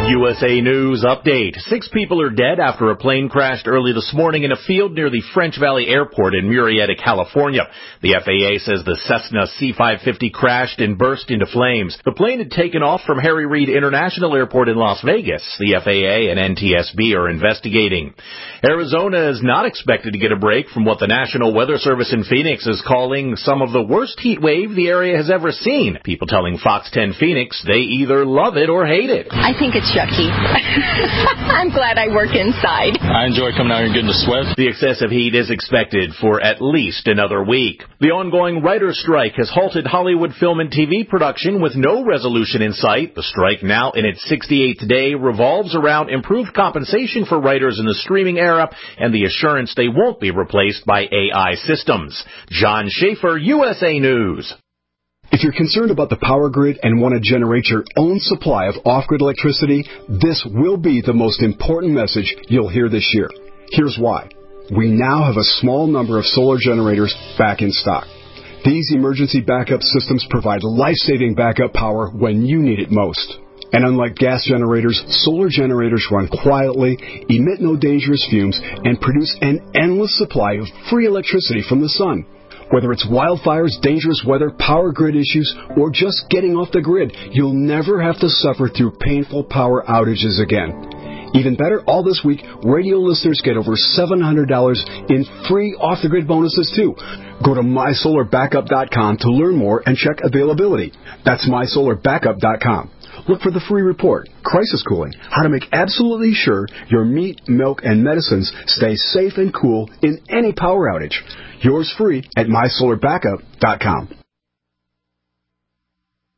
USA News update. 6 people are dead after a plane crashed early this morning in a field near the French Valley Airport in Murrieta, California. The FAA says the Cessna C-550 crashed and burst into flames. The plane had taken off from Harry Reid International Airport in Las Vegas. The FAA and NTSB are investigating. Arizona is not expected to get a break from what the National Weather Service in Phoenix is calling some of the worst heat wave the area has ever seen. People telling Fox 10 Phoenix they either love it or hate it. I think it's yucky. I'm glad I work inside. I enjoy coming out here and getting the sweat. The excessive heat is expected for at least another week. The ongoing writer's strike has halted Hollywood film and TV production with no resolution in sight. The strike, now in its 68th day, revolves around improved compensation for writers in the streaming era and the assurance they won't be replaced by AI systems. John Schaefer, USA News. If you're concerned about the power grid and want to generate your own supply of off-grid electricity, this will be the most important message you'll hear this year. Here's why. We now have a small number of solar generators back in stock. These emergency backup systems provide life-saving backup power when you need it most. And unlike gas generators, solar generators run quietly, emit no dangerous fumes, and produce an endless supply of free electricity from the sun. Whether it's wildfires, dangerous weather, power grid issues, or just getting off the grid, you'll never have to suffer through painful power outages again. Even better, all this week, radio listeners get over $700 in free off-the-grid bonuses, too. Go to MySolarBackup.com to learn more and check availability. That's MySolarBackup.com. Look for the free report, Crisis Cooling, how to make absolutely sure your meat, milk, and medicines stay safe and cool in any power outage. Yours free at MySolarBackup.com.